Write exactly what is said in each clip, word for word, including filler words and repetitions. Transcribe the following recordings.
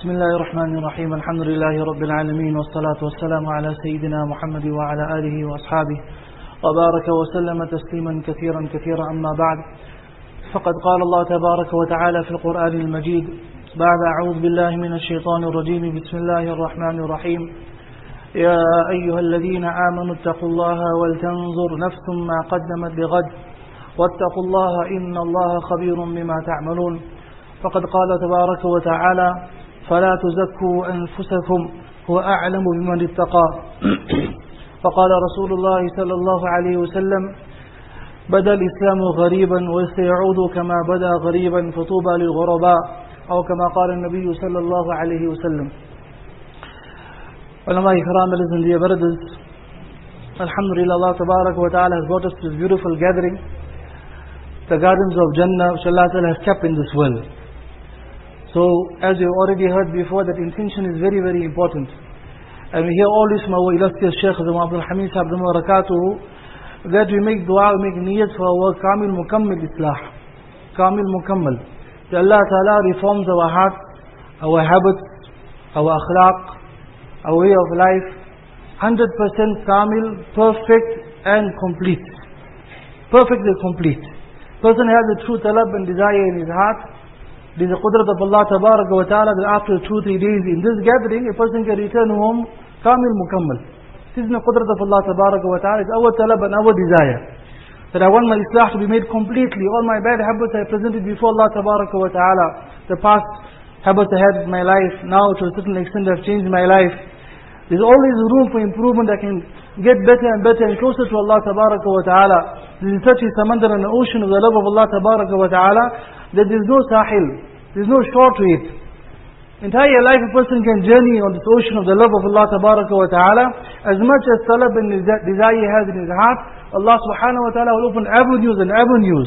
بسم الله الرحمن الرحيم الحمد لله رب العالمين والصلاة والسلام على سيدنا محمد وعلى آله وأصحابه وبارك وسلم تسليما كثيرا كثيرا أما بعد فقد قال الله تبارك وتعالى في القرآن المجيد بعد أعوذ بالله من الشيطان الرجيم بسم الله الرحمن الرحيم يا أيها الذين آمنوا اتقوا الله ولتنظر نفس ما قدمت لغد واتقوا الله إن الله خبير بما تعملون فقد قال تبارك وتعالى فلا تزكوا أنفسكم هو أعلم بمن اتقى فقال رسول الله صلى الله عليه وسلم بدأ الإسلام غريبا وسيعود كما بدأ غريبا فطوبى للغرباء أو كما قال النبي صلى الله عليه وسلم. Ulama Ikram, ladies and dear brothers, Alhamdulillah, Allah Tabarak wa Ta'ala has brought us to this beautiful gathering, the gardens of Jannah which Allah Ta'ala has kept in this world. So, as you already heard before, that intention is very, very important. And we hear all this from our illustrious Shaykh Abdul Hamid Sahib Barakatuhu, that we make dua, we make niyat for our Kamil Mukammil Islah. Kamil Mukammal. That Allah Ta'ala reforms our hearts, our habits, our akhlaq, our way of life, one hundred percent Kamil, perfect and complete. Perfect and complete. Person has a true talab and desire in his heart. It is the qudrat of Allah Tabaraka wa Ta'ala that after two, three days in this gathering, a person can return home Kamil Mukammal. This is the qudrat of Allah Tabaraka wa Ta'ala. It's our talab and our desire. That I want my islah to be made completely. All my bad habits I presented before Allah Tabaraka wa Ta'ala. The past habits I had in my life, now to a certain extent have changed my life. There's always room for improvement. I can get better and better and closer to Allah Tabaraka wa Ta'ala. This is such a samandar and an ocean of the love of Allah Tabaraka wa Ta'ala that there is no sahil, there is no shore to it. Entire life a person can journey on this ocean of the love of Allah Tabaraka wa Ta'ala. As much as talab and desire he has in his heart, Allah Subhanahu wa Ta'ala will open avenues and avenues.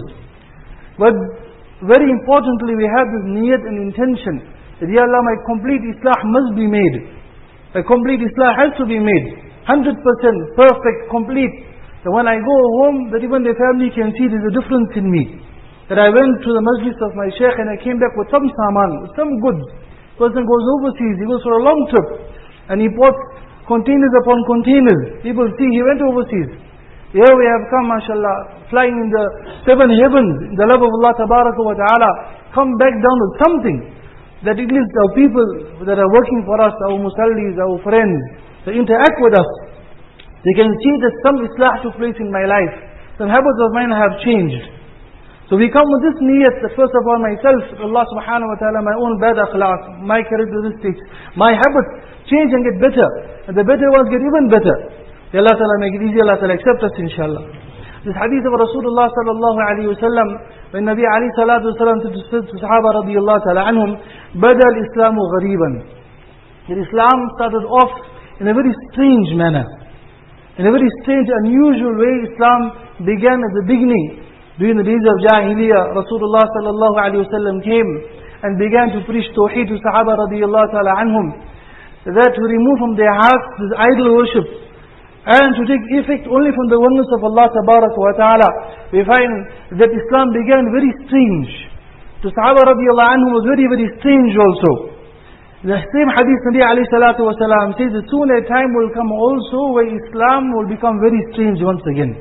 But very importantly, we have this niyat and intention that, Ya Allah, my complete islah must be made. A complete islah has to be made. one hundred percent perfect, complete. That when I go home, that even the family can see there's a difference in me. That I went to the majlis of my shaykh and I came back with some saman, with some goods. Person goes overseas, he goes for a long trip, and he bought containers upon containers. People see he went overseas. Here we have come, mashallah, flying in the seven heavens, in the love of Allah Tabaraka wa Ta'ala, come back down with something. That at least our people that are working for us, our musallis, our friends, they interact with us. They can see that some islah took place in my life. Some habits of mine have changed. So we come with this niyat that first of all myself, Allah Subhanahu wa Ta'ala, my own bad akhlaq, my characteristics, my habits change and get better. And the better ones get even better. Allah Ta'ala make it easy, Allah Ta'ala accept us inshallah. This hadith of Rasulullah sallallahu alayhi wa sallam, when Nabi alayhi salatu wa sallam said to Sahaba radiyallahu ta'ala anhum, Bada al-Islamu ghariban. That Islam started off in a very strange manner. In a very strange, unusual way, Islam began at the beginning. During the days of Jahiliyyah, Rasulullah sallallahu alayhi wa sallam came and began to preach Tawheed to Sahaba radiyallahu ta'ala anhum. That to remove from their hearts this idol worship. And to take effect only from the oneness of Allah Tabaraka wa Ta'ala. We find that Islam began very strange. To Sahaba radiyallahu anhum was very, very strange also. The same hadith Nabi alayhi salatu wa salam says that soon a time will come also where Islam will become very strange once again.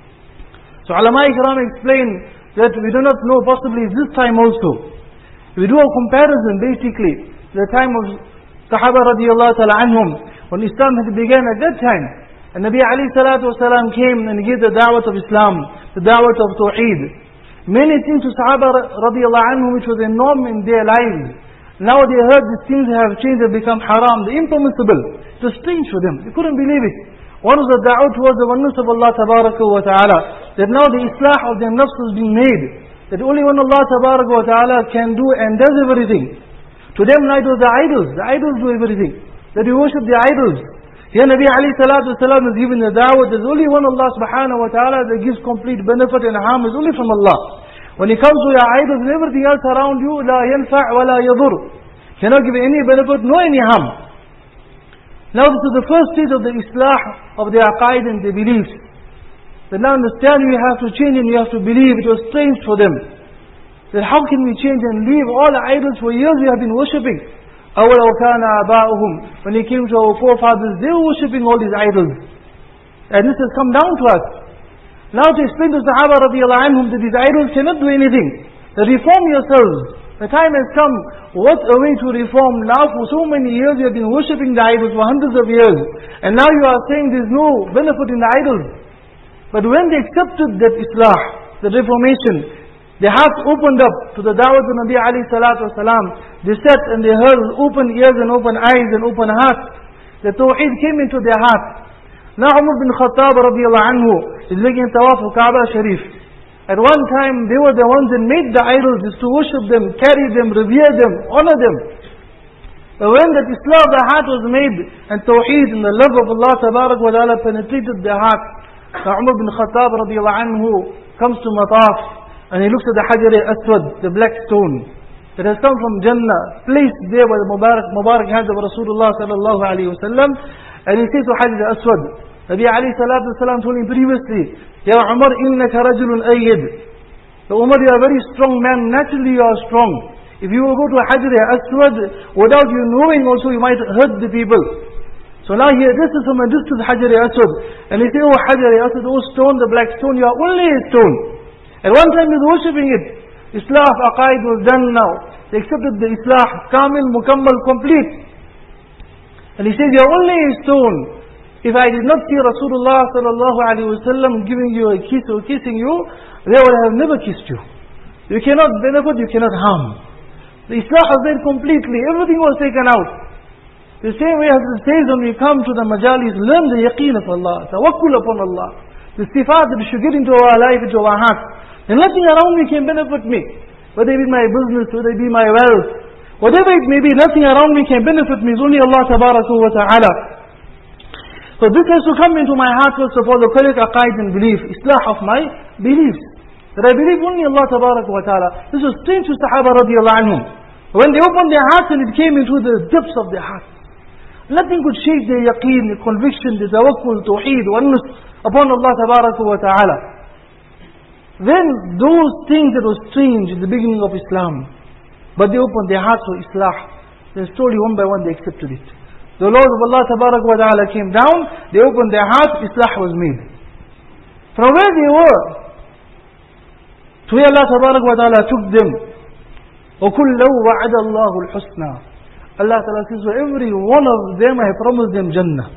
So Ulama Ikram explain that we do not know possibly this time also. We do a comparison basically, the time of Sahaba radiyallahu ta'ala anhum, when Islam had began at that time. And Nabi alayhi salatu wasalam came and gave the da'wat of Islam, the da'wat of Tawheed. Many things to Sahaba radiyallahu anhum which was a norm in their lives. Now they heard these things have changed and become haram, the impermissible. It was strange for them. They couldn't believe it. One was the da'wah towards the oneness of Allah Tabaraka wa Ta'ala. That now the islah of their nafs is being made. That only one Allah Tabaraka wa Ta'ala can do and does everything. To them now it was the idols. The idols do everything. That we worship the idols. Here Nabi alayhi salatu wasalam is given the da'wah. There's only one Allah subhanahu wa ta'ala that gives complete benefit and harm is only from Allah. When it comes to your idols and everything else around you, la yanfa' wa la yadur. Cannot give any benefit nor any harm. Now this is the first stage of the islah of their aqaid and their beliefs. That now understand you have to change and you have to believe. It was strange for them. That how can we change and leave all the idols for years we have been worshipping? أَوَلَوْ كَانَ آبَاؤُهُمْ When he came to our forefathers, they were worshipping all these idols. And this has come down to us. Now to explain to Sahaba radiallahu anhum that these idols cannot do anything. That reform yourselves. The time has come. What a way to reform. Now for so many years you have been worshipping the idols for hundreds of years. And now you are saying there is no benefit in the idols. But when they accepted that Islah, that reformation, their hearts opened up to the da'wah of Nabi alayhi salatu wasalam. They sat and they heard with open ears and open eyes and open hearts. The Tawheed came into their hearts. Now Umar bin Khattab radiallahu anhu is making tawaf of Kaaba Sharif. At one time they were the ones that made the idols, is to worship them, carry them, revere them, honor them. But when that Islah of the heart was made, and Tawheed and the love of Allah tabarak wa ta'ala penetrated their heart, now Umar bin Khattab radiallahu anhu comes to Mataf, and he looks at the Hajar al-Aswad, the black stone, that has come from Jannah, placed there by the Mubarak, Mubarak hands of Rasulullah sallallahu alayhi wa sallam. And he says to Hajar al-Aswad, Nabi alayhi salatu wasalam told him previously, Ya Umar, innaka rajulun ayyid. So Umar, you are a very strong man, naturally you are strong. If you will go to Hajar al-Aswad, without you knowing also, you might hurt the people. So now he addresses him and this to Hajar al-Aswad. And he says, oh Hajar al-Aswad, oh stone, the black stone, you are only a stone. At one time he was worshipping it. Islah of Aqaid was done now. They accepted the Islah, Kamil, Mukammal, complete. And he says, you are only a stone. If I did not see Rasulullah sallallahu alaihi wasallam giving you a kiss or kissing you, they would have never kissed you. You cannot benefit, you cannot harm. The Islah was there completely. Everything was taken out. The same way as it says when we come to the majalis, learn the yaqeen of Allah, tawakkul upon Allah. The sifat that should get into our life, into our heart. And nothing around me can benefit me. Whether it be my business, whether it be my wealth, whatever it may be, nothing around me can benefit me. It's only Allah tabaraka wa ta'ala. So this has to come into my heart first of all, the correct aqaid and belief, Islah of my beliefs. That I believe only Allah tabaraka wa ta'ala. This was strange to Sahaba radiallahu anhum. When they opened their hearts and it came into the depths of their hearts. Nothing could shake their yaqeen, their conviction, their tawakkul, tawheed, oneness upon Allah tabaraka wa ta'ala. Then those things that were strange in the beginning of Islam, but they opened their hearts for Islah. Then slowly one by one they accepted it. The laws of Allah tabarak wa ta'ala came down, they opened their hearts, Islah was made. From where they were, to where Allah tabarak wa ta'ala took them. وَكُلَّهُ وَعَدَ اللَّهُ الْحُسْنَى. Allah ta'ala says, for every one of them I promised them Jannah.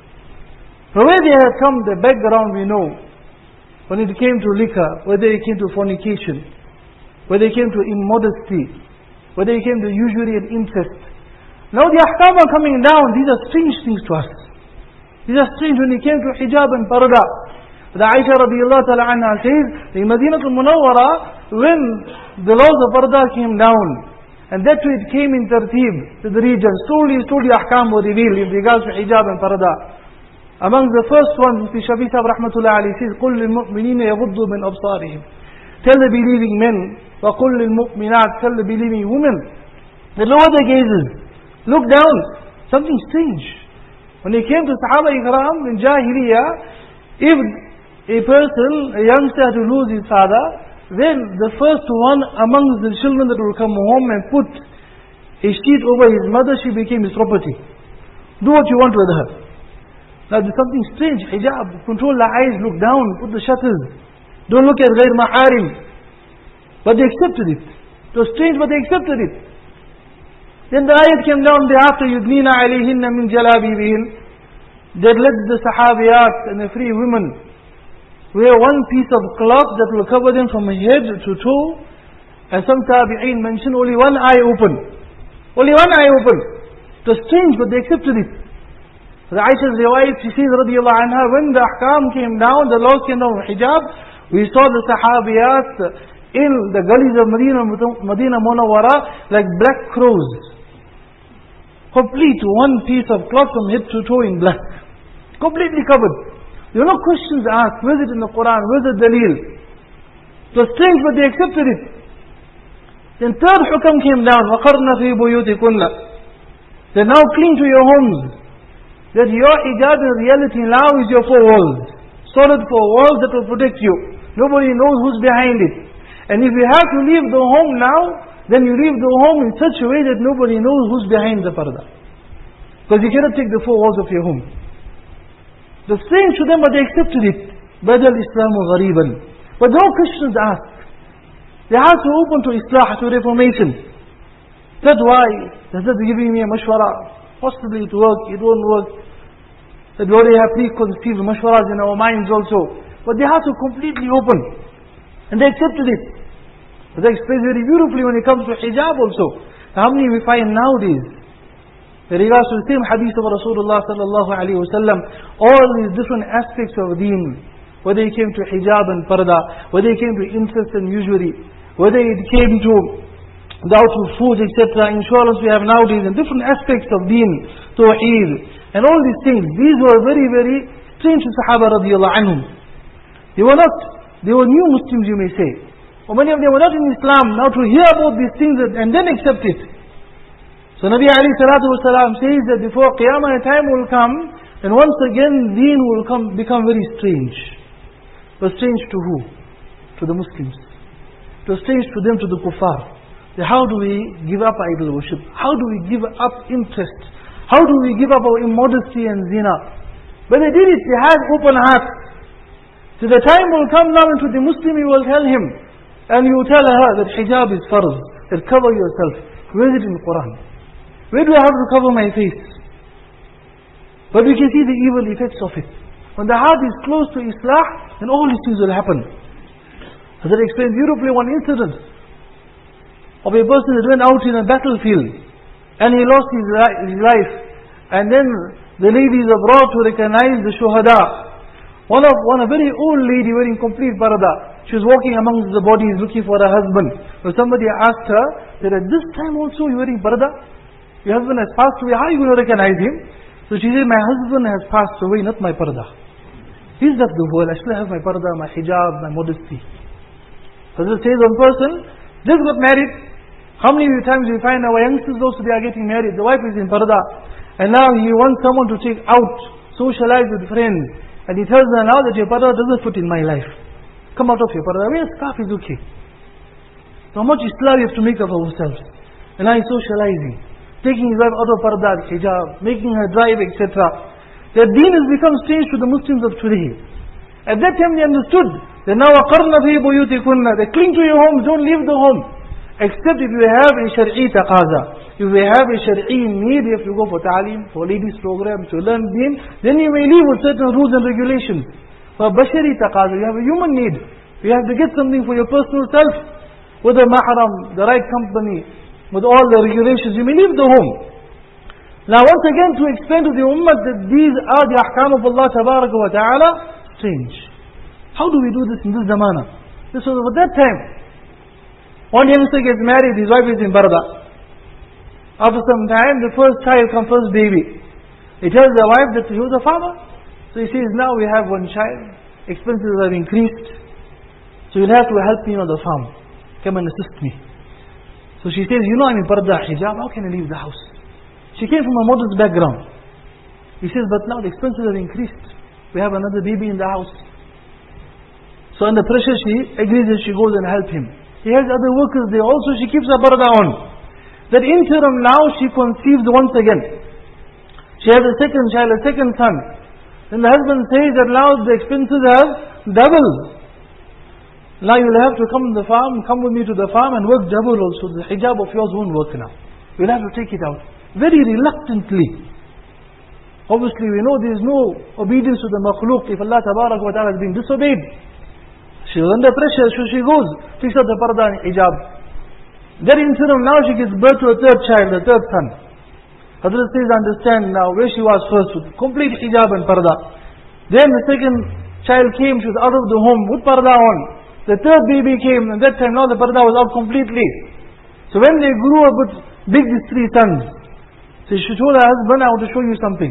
From where they had come, the background we know. When it came to liquor, whether it came to fornication, whether it came to immodesty, whether it came to usury and incest. Now the ahkam are coming down. These are strange things to us. These are strange when it came to hijab and parda. The Aisha radiallahu ta'ala anha says, in Madinatul Munawwara, when the laws of parda came down, and that way it came in tartib to the region, slowly, slowly ahkam were revealed in regards to hijab and parda. Among the first ones, Mufti Shafi Sahib rahmatullah alayhi says, قُلْ لِلْمُؤْمِنِينَ يَغُضُّوا مِنْ أَبْصَارِهِمْ. Tell the believing men, وَقُلْ لِلْمُؤْمِنَاتِ, tell the believing women, that lower their gazes. Look down. Something strange. When it came to Sahaba Ikram in Jahiliyyah, if a person, a youngster had to lose his father, then the first one amongst the children that will come home and put a sheet over his mother, she became his property. Do what you want with her. Now there's something strange. Hijab, control the eyes, look down, put the shutters. Don't look at ghair maharim. But they accepted it. It was strange, but they accepted it. Then the ayat came down thereafter, يُدْنِينَ عَلَيْهِنَّ مِنْ جَلَابِيبِهِنْ. That let the sahabiyat and the free women wear one piece of cloth that will cover them from head to toe. And some tabi'een mentioned only one eye open. Only one eye open. It was strange, but they accepted it. The Aisha's riwayat, she says radiyallahu anha, when the ahkam came down, the laws came down with hijab, we saw the sahabiyat in the gullies of Medina, Medina Munawwara like black crows. Complete one piece of cloth from head to toe in black. Completely covered. There were no questions asked. Where is it in the Quran? Where is the dalil? It was strange, but they accepted it. Then third hukam came down. وَقَرْنَ فِي بُيُوتِكُنَّ. Then now cling to your homes. That your hijab in reality now is your four walls. Solid four walls that will protect you. Nobody knows who's behind it. And if you have to leave the home now, then you leave the home in such a way that nobody knows who's behind the parda. Because you cannot take the four walls of your home. The strange to them, but they accepted it. Badal Islamu ghariban. But no questions asked. They had to open to Islah, to reformation. That's why they started giving me a mashwara. Possibly it work, it won't work. That we already have preconceived mashwaras in our minds also. But they had to completely open. And they accepted it. But they explain very beautifully when it comes to hijab also. How many we find nowadays? In regards to the same hadith of Rasulullah sallallahu alayhi wa sallam, all these different aspects of deen, whether it came to hijab and parda, whether it came to interest and usury, whether it came to the outward foods, et cetera, insurance we have nowadays, and different aspects of deen, tawheed, and all these things, these were very, very strange to Sahaba radiallahu anhum. They were not, they were new Muslims you may say. Or many of them were not in Islam. Now to hear about these things and then accept it. So Nabi alayhi salatu wasalam says that before Qiyamah a time will come, and once again deen will come, become very strange. But strange to who? To the Muslims. It was strange to them, to the kuffar. How do we give up idol worship? How do we give up interest? How do we give up our immodesty and zina? But they did it, they had open hearts. So the time will come now into the Muslim, you will tell him, and you tell her that hijab is farz, that cover yourself. Where is it in the Quran? Where do I have to cover my face? But we can see the evil effects of it. When the heart is close to Islah, then all these things will happen. As I explained beautifully one incident of a person that went out in a battlefield and he lost his, his life. And then the ladies are brought to recognize the shuhada. One of one a very old lady wearing complete parda. She was walking amongst the bodies looking for her husband. So somebody asked her that at this time also you are wearing parda? Your husband has passed away, how are you going to recognize him? So she said, my husband has passed away, not my parda. He's left the world, I still have my parda, my hijab, my modesty. So this says one person, just got married. How many times we find our youngsters also they are getting married, the wife is in parda. And now he wants someone to take out, socialize with friends. And he tells her now that your parda doesn't fit in my life. Come out of your parda, wear a scarf is okay. So how much Islam we have to make of ourselves. And now he's socializing. Taking his wife out of parda, hijab, making her drive, et cetera. Their deen has become strange to the Muslims of today. At that time they understood that now وَقَرْنَ فِي بُيُوتِكُنَّ, they cling to your homes, don't leave the home. Except if you have a shar'i taqaza. If you have a shar'i need, if you go for ta'aleem, for ladies program, to learn deen, then you may leave with certain rules and regulations. For bashari taqaza, you have a human need. You have to get something for your personal self. With a mahram, the right company, with all the regulations, you may leave the home. Now once again to explain to the ummah that these are the ahkam of Allah tabaraka wa ta'ala, strange. How do we do this in this zamana? This was at that time. One youngster gets married, his wife is in parda. After some time, the first child comes, first baby. He tells the wife that he was a farmer. So he says, now we have one child, expenses have increased, so you'll have to help me on the farm. Come and assist me. So she says, you know I'm in parda, hijab, how can I leave the house? She came from a modest background. He says, but now the expenses have increased. We have another baby in the house. So under pressure she agrees that she goes and help him. He has other workers there also, she keeps her parda on. That interim now she conceives once again. She has a second child, a second son. Then the husband says that now the expenses have doubled. Now you will have to come to the farm, come with me to the farm and work double also. The hijab of yours won't work now. You will have to take it out. Very reluctantly. Obviously we know there is no obedience to the makhluk if Allah tabarak wa ta'ala has been disobeyed. She was under pressure, so she goes, takes out the parda and hijab. That interim now she gives birth to a third child, a third son. Hazrat says, understand now where she was first with complete hijab and parda. Then the second child came, she was out of the home with parda on. The third baby came, and that time now the parda was out completely. So when they grew up with big, these three sons, so she told her husband, I want to show you something.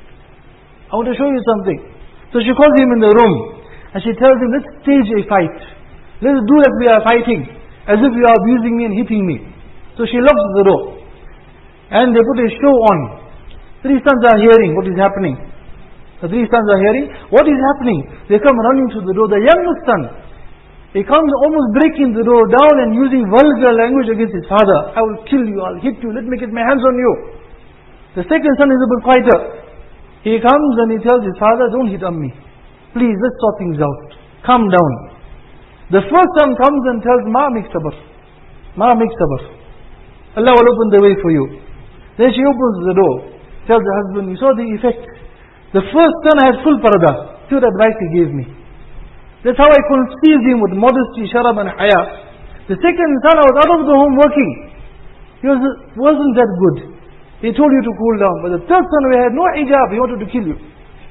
I want to show you something. So she calls him in the room, and she tells him, let's stage a fight. Let's do like we are fighting, as if you are abusing me and hitting me. So she locks the door. And they put a show on. Three sons are hearing what is happening. The three sons are hearing what is happening. They come running to the door. The youngest son, He comes almost breaking the door down and using vulgar language against his father. I will kill you, I'll hit you, let me get my hands on you. The second son is a bit quieter. He comes and he tells his father, don't hit on me. Please, let's sort things out. Calm down. The first son comes and tells, Ma make sabr. Ma make sabr. Allah will open the way for you. Then she opens the door. Tells the husband, you saw the effect. The first son had full parada. See what advice he gave me. That's how I conceived him with modesty, sharab and haya. The second son, I was out of the home working. He was, wasn't that good. He told you to cool down. But the third son, we had no hijab. He wanted to kill you.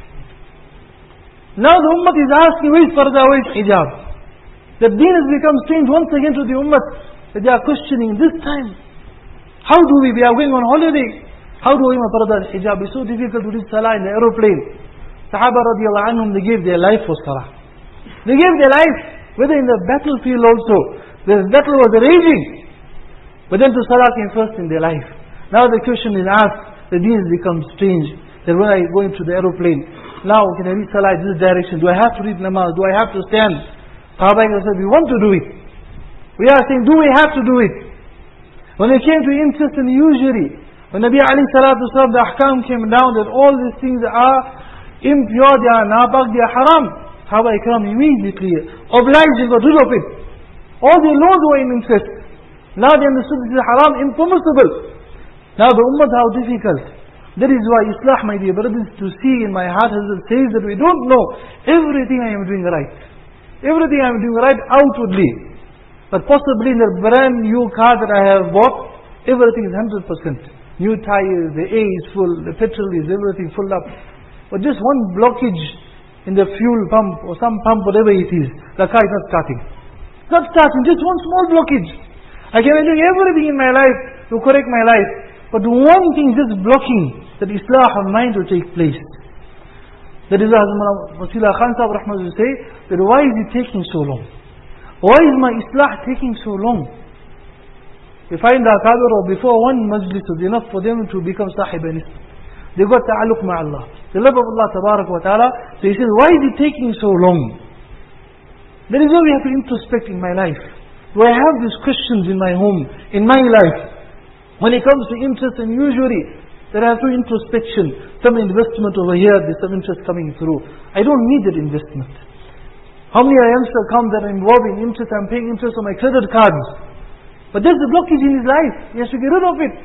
Now the ummah is asking, where is parda, where is hijab? The deen has become strange once again to the ummah. That they are questioning this time. How do we? We are going on holiday. How do we have parda and hijab? It's so difficult to read salah in the aeroplane. Sahaba radiallahu anhum, they gave their life for salah. They gave their life, whether in the battlefield also. The battle was raging. But then to salah came first in their life. Now the question is asked, the deen has become strange. That when I go into the aeroplane, now can I read salah in this direction? Do I have to read namaz? Do I have to stand? Sahaba said, we want to do it. We are saying, do we have to do it? When it came to interest and usury, when Nabi alayhi salatu wasalam, the ahkam came down that all these things are impure, they are nabak, they are haram. Sahaba ikram immediately obliged, they got rid of it. All the laws were in interest. Now they understood this is haram, impermissible. Now the ummah, how difficult. That is why Islah, my dear brothers, to see in my heart, Hazrat says that we don't know everything I am doing right. Everything I am doing right outwardly. But possibly in the brand new car that I have bought, everything is one hundred percent. New tires, the air is full, the petrol is everything full up. But just one blockage in the fuel pump or some pump, whatever it is, the car is not starting. It's not starting, just one small blockage. I can be doing everything in my life to correct my life. But one thing is just blocking that Islah of mind will take place. That is why Wasila Khan Sahib Rahmah will say, that why is it taking so long? Why is my Islah taking so long? We find the Akabir, or before one majlis was enough for them to become Sahib and Islah. They got ta'alluq ma'Allah. The love of Allah Tabarak wa Ta'ala. So he says, why is it taking so long? That is why we have to introspect in my life. Do I have these questions in my home, in my life? When it comes to interest and usury, there has no introspection. Some investment over here, there's some interest coming through. I don't need that investment. How many youngsters come that are involved in interest? I'm paying interest on my credit cards. But there's a blockage in his life. He has to get rid of it.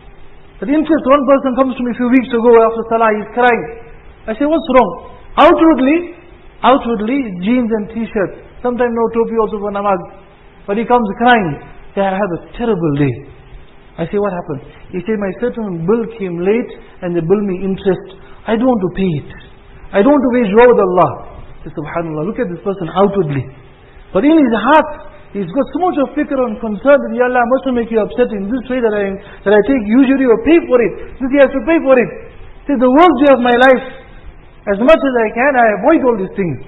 But interest, one person comes to me a few weeks ago after Salah, he's crying. I say, what's wrong? Outwardly, outwardly, jeans and t-shirt. Sometimes no topi also for namaz. But he comes crying. Say, I have a terrible day. I say, what happened? He said, my certain bill came late and they bill me interest. I don't want to pay it. I don't want to wage war with Allah. I say, subhanallah, look at this person outwardly. But in his heart, he's got so much of fikr and concern that, Ya Allah, I must not make you upset in this way that I that I take usury or pay for it. Since he has to pay for it. See, the worst day of my life, as much as I can, I avoid all these things.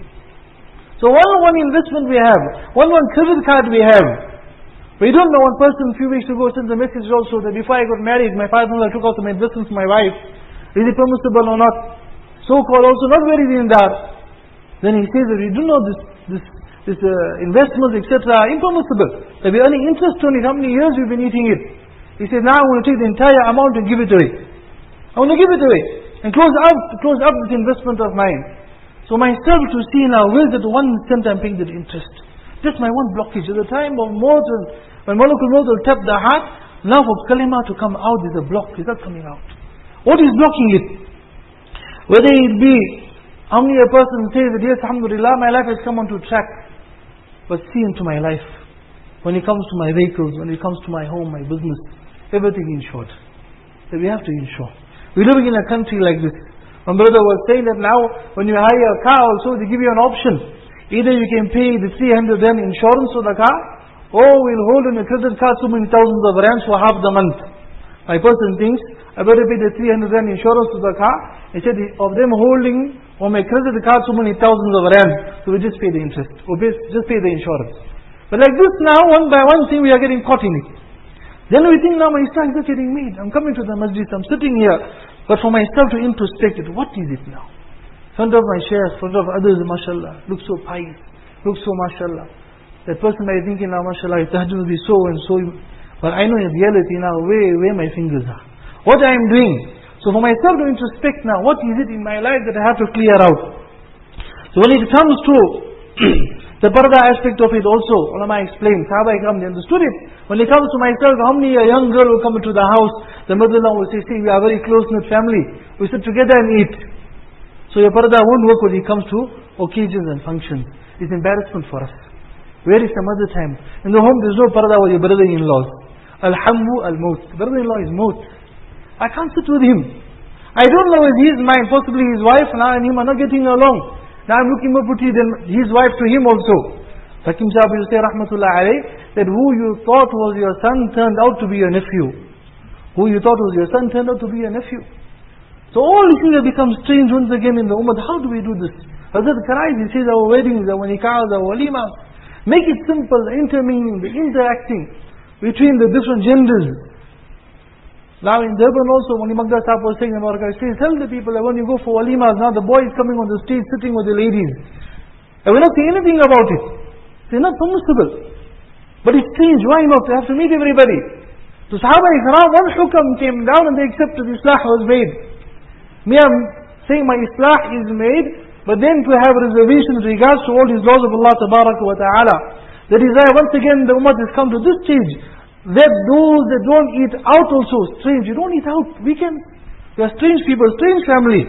So one one investment we have, one one credit card we have. We don't know. One person a few weeks ago sent a message also that before I got married, my father-in-law took out some investments for my wife. Is it permissible or not? So-called also not very dindar. Then he says that we do know this this this uh, investments, et cetera, impermissible. That we're earning interest on it. How many years we've been eating it? He said, now I want to take the entire amount and give it away. I want to give it away and close up, close up this investment of mine. So myself to see now, where's that one cent I'm paying that interest? Just my one blockage. At the time of Maut, when Malakul Maut will tap the heart, now for kalima to come out, there's a block. It's not coming out. What is blocking it? Whether it be, how many a person says that, yes, alhamdulillah, my life has come onto track. But see into my life. When it comes to my vehicles, when it comes to my home, my business, everything insured. So we have to insure. We're living in a country like this. My brother was saying that now, when you hire a car also, they give you an option. Either you can pay the three hundred rand insurance for the car, or we'll hold on a credit card so many thousands of rands for half the month. My person thinks, I better pay the three hundred rand insurance to the car, instead of them holding on my credit card so many thousands of rands, so we just pay the interest, or just pay the insurance. But like this now, one by one thing we are getting caught in it. Then we think now my Islah is not getting made. I'm coming to the masjid, I'm sitting here, but for myself to introspect it, what is it now? In front of my shaykh, in front of others, mashallah, look so pious, look so mashallah. That person might be thinking, now mashallah, tahajjud will be so and so. But I know in reality now where, where my fingers are. What I am doing. So for myself to introspect now, what is it in my life that I have to clear out? So when it comes to the parda aspect of it also, ulama explained, Sahaba Ikram, they understood it. When it comes to myself, how many a young girl will come into the house, the mother-in-law will say, see, we are a very close-knit family. We sit together and eat. So your parda won't work when it comes to occasions and functions. It's embarrassment for us. Where is some other time? In the home, there's no parda with your brother-in-laws. Al-hammu al-maut. Brother-in-law is maut. I can't sit with him. I don't know if his mind, possibly his wife and I and him are not getting along. Now I'm looking up at his wife to him also. Hakim Sahib will say, Rahmatullah alayh, that who you thought was your son turned out to be your nephew. Who you thought was your son turned out to be your nephew. So all these things have become strange once again in the ummah. How do we do this? Hazrat Karais, he says our weddings, our nikahs, our walimas. Make it simple, the intermingling, the interacting between the different genders. Now in Durban also, when Imam Sahib was saying about it, he says, tell the people that when you go for walimas, now the boy is coming on the street sitting with the ladies. And we're not saying anything about it. It's not permissible. But it's strange, why not? They have to meet everybody. So Sahaba Ikram, one hukam came down and they accepted Islah was made. Me, I'm saying my Islah is made, but then to have reservation with regards to all these laws of Allah Tabaraka wa Ta'ala. That is why once again the Ummah has come to this stage, that those that don't eat out also, strange, you don't eat out, weekends. We are strange people, strange family.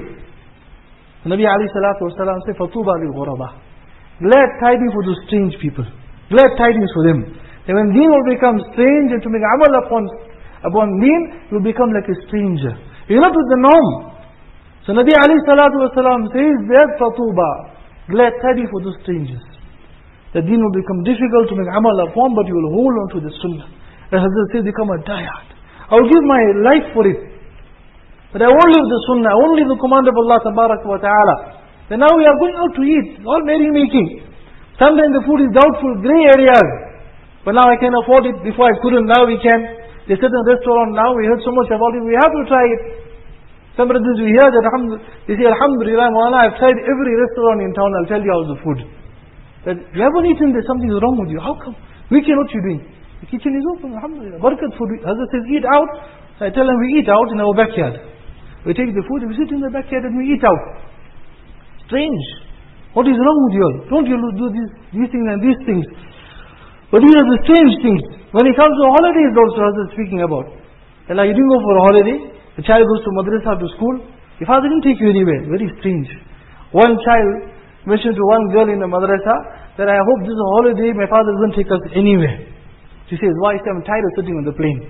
The Nabi alayhi salatu wasalam said, فَطُوبَى لِلْغُرَبَى. Glad tidings for those strange people. Glad tidings for them. And when deen will become strange and to make amal upon, upon deen, you will become like a stranger. You're not with the norm. So Nabi alayhi salatu wasalam says that فَطُوبَى. Glad tidings for those strangers. The deen will become difficult to make amal upon, but you will hold on to the sunnah. As Hazrat says, become a diehard. I will give my life for it. But I won't leave the sunnah, I won't leave the command of Allah Tabaraka wa Ta'ala. Then now we are going out to eat, all merry making. Sometimes the food is doubtful, grey areas. But now I can afford it, before I couldn't, now we can. They sit in a restaurant now, we heard so much about it, we have to try it. Some brothers we hear that, they say, Alhamdulillah, Mawlana, I've tried every restaurant in town, I'll tell you how's the food. That you haven't eaten this, something is wrong with you. How come? Weekend, what you doing? The kitchen is open, alhamdulillah. Barakat food. Hazrat says, eat out. So I tell them, we eat out in our backyard. We take the food and we sit in the backyard and we eat out. Strange. What is wrong with you all? Don't you do these, these things and these things? But these are the strange things. When it comes to holidays also, Hazrat speaking about. And like you didn't go for a holiday. The child goes to madrasa, to school. Your father didn't take you anywhere. Very strange. One child mentioned to one girl in the madrasa that I hope this is a holiday, my father doesn't take us anywhere. She says, why? She says, I'm tired of sitting on the plane.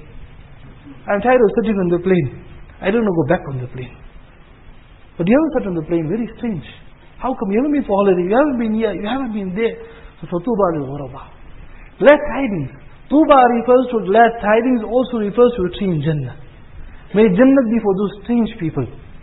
I'm tired of sitting on the plane. I don't want to go back on the plane. But you haven't sat on the plane. Very strange. How come you haven't been for holiday? You haven't been here. You haven't been there. So for Tuba al-Ghuraba. Glad tidings. Tuba refers to glad tidings, also refers to a tree in Jannah. May Jannah be for those strange people.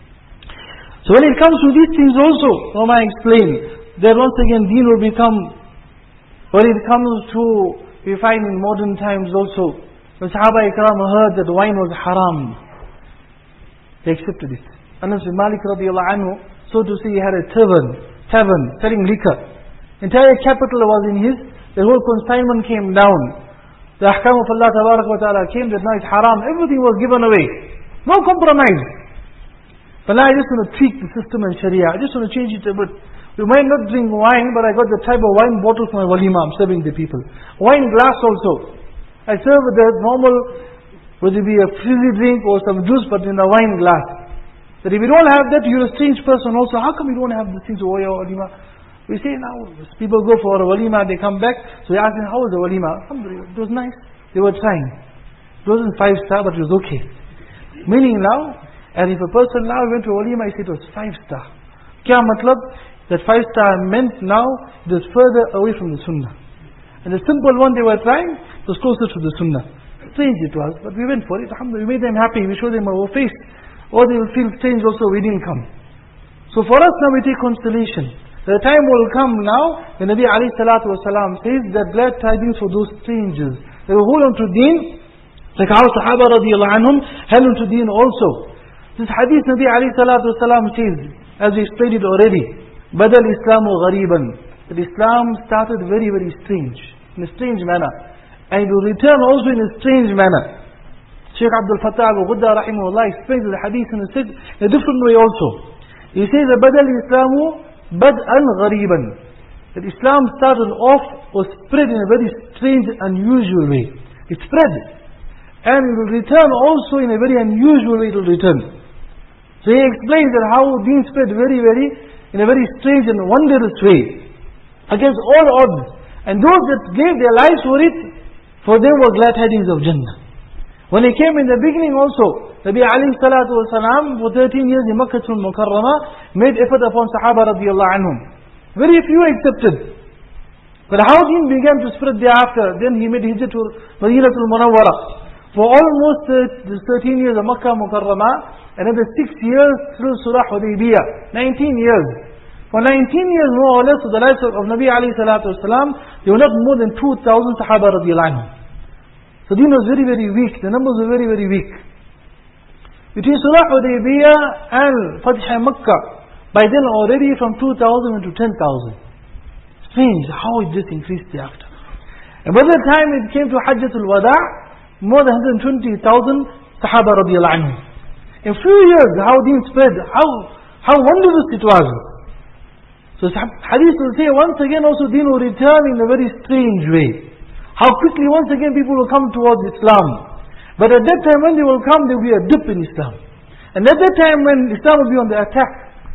So when it comes to these things also, Rama explained, that once again deen will become, when it comes to, we find in modern times also, when Sahaba Ikram heard that wine was haram, they accepted it. Anas bin Malik radiallahu anhu, so to say, he had a tavern, tavern, selling liquor. Entire capital was in his, the whole consignment came down. The ahkam of Allah Tabaraka wa Ta'ala came that now it's haram, everything was given away. No compromise. But now I just want to tweak the system and Sharia, I just want to change it a bit. You might not drink wine, but I got the type of wine bottle for my walima, I'm serving the people. Wine glass also. I serve with the normal, whether it be a fizzy drink or some juice, but in a wine glass. That if you don't have that, you're a strange person also. How come you don't have these things over your walima? We say now, people go for a walima, they come back, so we ask them, how was the walima? Alhamdulillah, it was nice. They were trying. It wasn't five star, but it was okay. Meaning now, and if a person now went to a walima, he said it was five star. Kya matlab? That five star meant now it was further away from the sunnah. And the simple one they were trying was closer to the sunnah. Strange it was, but we went for it. Alhamdulillah, we made them happy, we showed them our face. Or they will feel strange also, we didn't come. So for us now we take consolation. The time will come now, the Nabi alayhi salatu wasalam says that glad tidings for those strangers. They will hold on to deen, like our Sahaba radiallahu anhum held on to deen also. This hadith Nabi alayhi salatu wasalam says, as we explained it already, Badal Islamu Ghariban. That Islam started very, very strange. in a strange manner. And it will return also in a strange manner. Shaykh Abdul Fattah al-Ghudda rahimahullah explains the hadith in a, in a different way also. He says, Bada al-Islamu bad'an ghariban. That Islam started off or spread in a very strange, unusual way. It spread. And it will return also in a very unusual way, it will return. So he explains that how deen spread very, very, in a very strange and wondrous way. Against all odds. And those that gave their lives for it, for them were glad tidings of Jannah. When he came in the beginning also, Nabi alayhi salatu wasalam, for thirteen years in Makkah al-Mukarramah, made effort upon Sahaba radiallahu anhum. Very few accepted. But how deen began to spread thereafter, then he made hijrah to Madinatul Munawwara. For almost uh, thirteen years of Makkah Mukarramah, another six years through Surah Hudaybiyah, nineteen years. For nineteen years more or less of the life of, of Nabi alayhi salatu wasalam, there were not more than two thousand Sahaba radiallahu anhum. So deen was very, very weak. The numbers were very, very weak. Between Surah Hudaybiyah and Fath Makkah, by then already from two thousand into ten thousand. Strange how it just increased thereafter. And by the time it came to Hajjatul Wada', more than one hundred twenty thousand Sahaba radiallahu anhum. In few years, how deen spread, how, how wondrous it was. So hadith will say, once again also deen will return in a very strange way. How quickly once again people will come towards Islam. But at that time when they will come, there will be a dip in Islam. And at that time when Islam will be on the attack,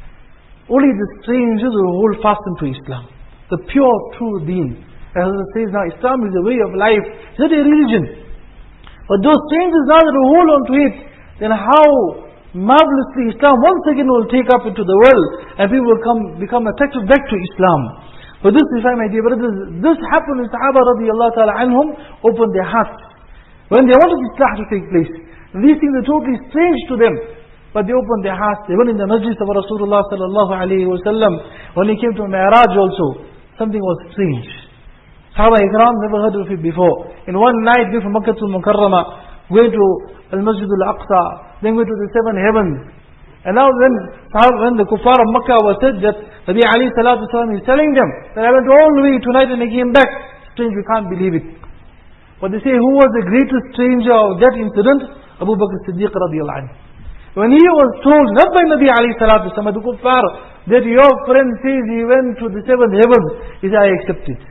only the strangers will hold fast into Islam. The pure, true deen. As it says now, Islam is a way of life. It's not a religion. But those strangers now that will hold on to it, then how marvelously Islam once again will take up into the world, and people will come become attracted back to Islam. But this, if I my dear brothers, this happened when Sahaba radiallahu ta'ala anhum opened their hearts. When they wanted Islah to take place. These things are totally strange to them. But they opened their hearts. They went in the majlis of Rasulullah sallallahu alayhi wa sallam. When he came to Mi'raj also, something was strange. Sahaba Ikram never heard of it before. In one night, going from Makkah to Mukarramah, going to Al-Masjid Al-Aqsa, then going to the seven heavens. And now when, when the kuffar of Makkah was said that Nabi alayhi salatu wasalam is telling them that I went all the way tonight and I came back. Strange, we can't believe it. But they say, who was the greatest stranger of that incident? Abu Bakr Siddiq radiallahu anhu. When he was told, not by Nabi alayhi salatu wasalam, the kuffar, that your friend says he went to the seventh heavens, he said, I accept it.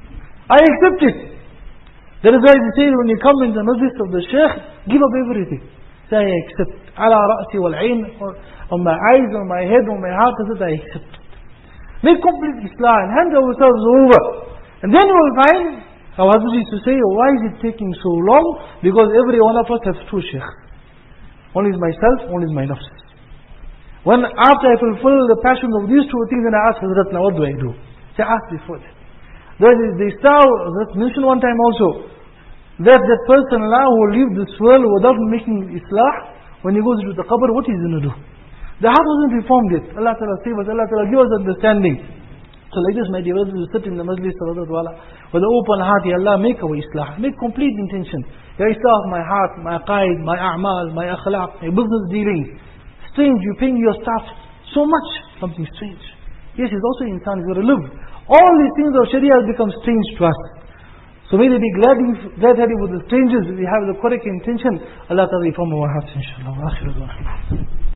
I accept it. That is why they say, when you come in the majlis of the Shaykh, give up everything. Say, I accept. Ala ra'si wal ayn, on my eyes, on my head, on my heart, I said, I accept it. Make complete Islam and hand ourselves over. And then you will find, our husband used to say, why is it taking so long? Because every one of us has two shaykhs. One is myself, one is my nafs. When after I fulfill the passion of these two things, then I ask Hazrat, now what do I do? Say, ask before that. There is the star, that's mentioned one time also, that that person Allah who will leave this world without making Islah, when he goes to the qabr, what is he going to do? The heart wasn't reformed yet. Allah Ta'ala save us, Allah Ta'ala give us understanding. So like this, my dear brothers, we sit in the majlis of Hazrat Wala with an open heart. Ya Allah, make our Islah, make complete intention. Ya Islah of my heart, my aqaid, my a'mal, my akhlaq, my business dealings. Strange, you're paying your staff so much, something strange. Yes, he's also insan, he's got to live. All these things of Sharia have become strange to us. So may they be glad, glad with the strangers if we have the correct intention. Allah Ta'ala reform our hearts, inshallah.